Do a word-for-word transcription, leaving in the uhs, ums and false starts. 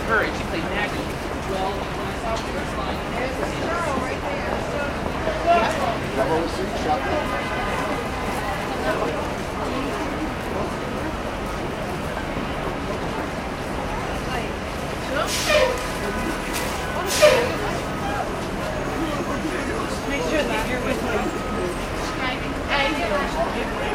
her, and she played Maggie. Well, when I saw her wrestling, There's a girl right there. Never received shot.